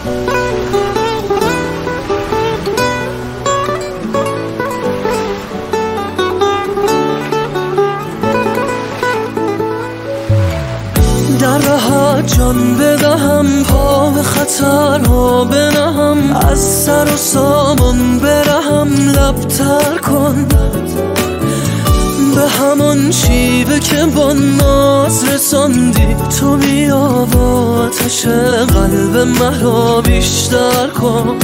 در راحت جان بدهم، پا به خطرها بنهم، از سر و سامان برهم، لبتر کن به همان شیوه که با ناز رساندی. تو بیا با آتش قلب مرا بیشتر کن.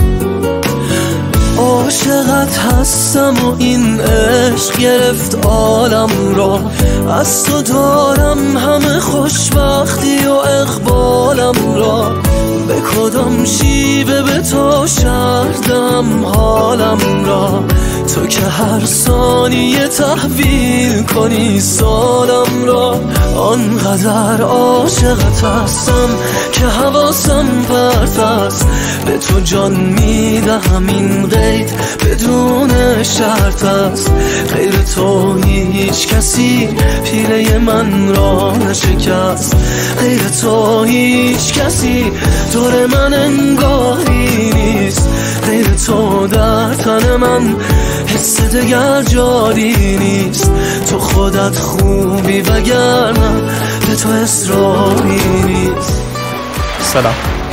عاشقت هستم و این عشق گرفت عالم را، از تو دارم همه خوشبختی و اقبالم را. به کدام شیوه به تو شردم حالم را، تو که هر ثانیه تحویل کنی سالم را. آنقدر عاشقت هستم که حواسم پرت است، به تو جان میدهم این قید بدون شرط است. غیر تو هیچ کسی پیله من را نشکست، غیر تو هیچ کسی دور من انگاری نیست. غیر تو در تن من حس دگر جاری نیست. تو خودت خوبی وگرنه به تو اصراری نیست. سلام.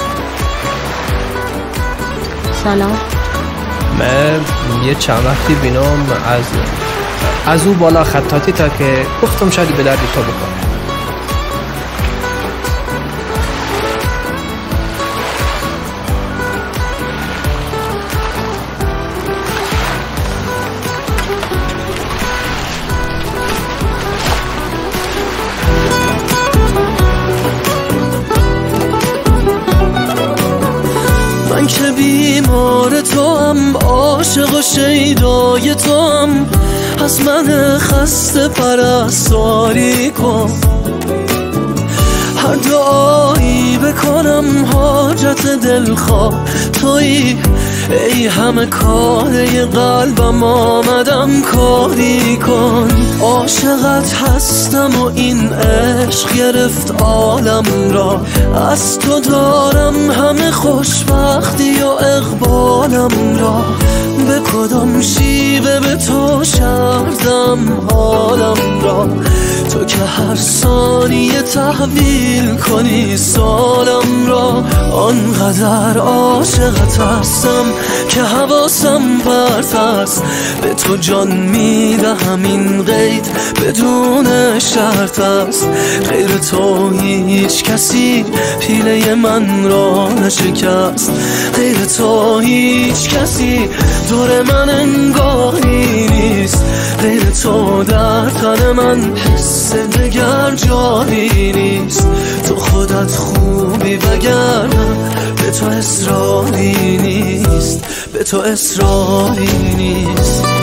سلام. من یه چند وقتی بینام از او بالا خطاطی تا که گفتم شاید به درد تو بکنه. من که بیمار تو هم، عاشق و شیدای تو هم، از من خسته پرستاری کن. هر دعایی بکنم حاجت دلخواه تویی، ای همه کاره قلبم آمدم کاری کن. عاشقت هستم و این عشق گرفت عالم را، از تو دارم همه خوشبختی و اقبالم را. به کدام شیوه به تو شردم حالم را، تو که هر ثانیه تحویل کنی سالم را. آنقدر عاشقت هستم که حواسم پرت است، به تو جان میدهم این قید بدون شرط است. غیر تو هیچ کسی پیله من را نشکست، غیر تو هیچ کسی دور من انگاری نیست. غیر تو در تن من حس دگر جاری نیست. تو خودت خوبی وگرنه به تو اصراری نیست، به تو اصراری نیست.